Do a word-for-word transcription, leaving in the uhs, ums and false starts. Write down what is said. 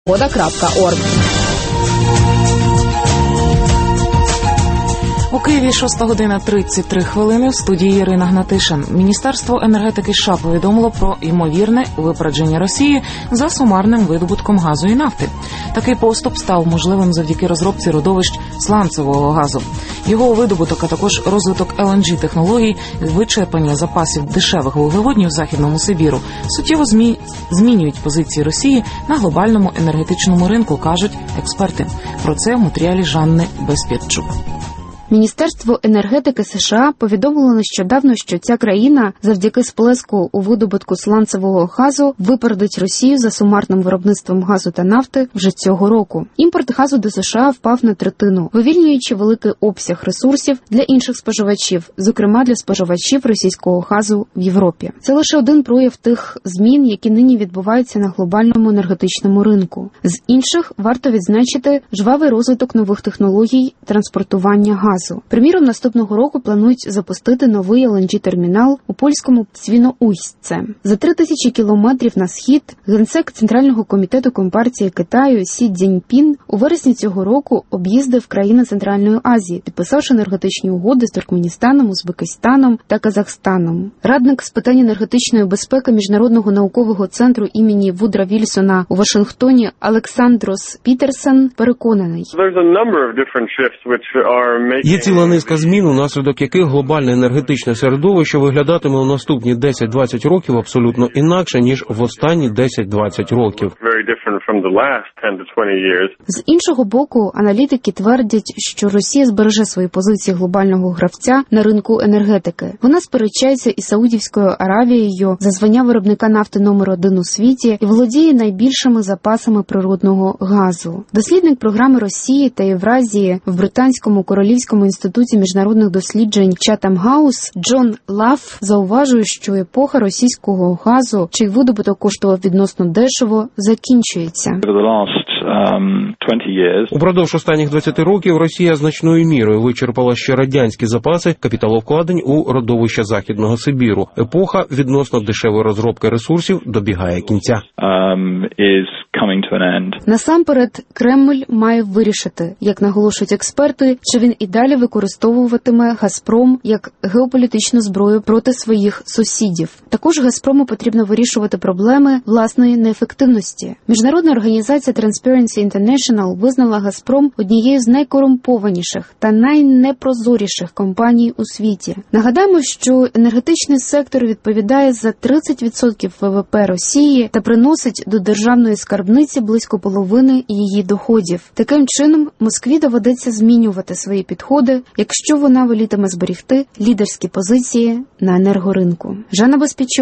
Вода крапка орг. У Києві шоста година тридцять три хвилини. В студії Ірина Гнатишин. Міністерство енергетики США повідомило про ймовірне випередження Росії за сумарним видобутком газу і нафти. Такий поступ став можливим завдяки розробці родовищ сланцевого газу. Його видобуток, а також розвиток ел ен джі-технологій, вичерпання запасів дешевих вуглеводнів в Західному Сибіру суттєво змі... змінюють позиції Росії на глобальному енергетичному ринку, кажуть експерти. Про це в матеріалі Жанни Безпєтчук. Міністерство енергетики США повідомило нещодавно, що ця країна завдяки сплеску у видобутку сланцевого газу випередить Росію за сумарним виробництвом газу та нафти вже цього року. Імпорт газу до США впав на третину, вивільнюючи великий обсяг ресурсів для інших споживачів, зокрема для споживачів російського газу в Європі. Це лише один прояв тих змін, які нині відбуваються на глобальному енергетичному ринку. З інших варто відзначити жвавий розвиток нових технологій транспортування газу. Приміром, наступного року планують запустити новий ел ен джі-термінал у польському Свіноujsce. За три тисячі кілометрів на схід генсек Центрального комітету Компартії Китаю Сі Цзіньпін у вересні цього року об'їздив країни Центральної Азії, підписавши енергетичні угоди з Туркменістаном, Узбекистаном та Казахстаном. Радник з питань енергетичної безпеки Міжнародного наукового центру імені Вудра Вільсона у Вашингтоні Олександрос Пітерсен переконаний. Є ціла низка змін, унаслідок яких глобальне енергетичне середовище виглядатиме у наступні десять-двадцять років абсолютно інакше, ніж в останні десять-двадцять років. З іншого боку, аналітики твердять, що Росія збереже свої позиції глобального гравця на ринку енергетики. Вона сперечається із Саудівською Аравією за звання виробника нафти номер один у світі і володіє найбільшими запасами природного газу. Дослідник програми Росії та Євразії в Британському Королівському інституті міжнародних досліджень Chatham House Джон Лаф зауважує, що епоха російського газу, чий видобуток коштував відносно дешево, закінчується. Упродовж останніх двадцяти років Росія значною мірою вичерпала ще радянські запаси капіталовкладень у родовища Західного Сибіру. Епоха відносно дешевої розробки ресурсів добігає кінця. Насамперед, Кремль має вирішити, як наголошують експерти, чи він і далі використовуватиме «Газпром» як геополітичну зброю проти своїх сусідів. Також «Газпрому» потрібно вирішувати проблеми власної неефективності. Міжнародна організація Transparency International визнала «Газпром» однією з найкорумпованіших та найнепрозоріших компаній у світі. Нагадаємо, що енергетичний сектор відповідає за тридцять відсотків ве ве пе Росії та приносить до державної скарбниці близько половини її доходів. Таким чином, Москві доведеться змінювати свої підходи, якщо вона волітиме зберігти лідерські позиції на енергоринку. Жанна Безпєтчук.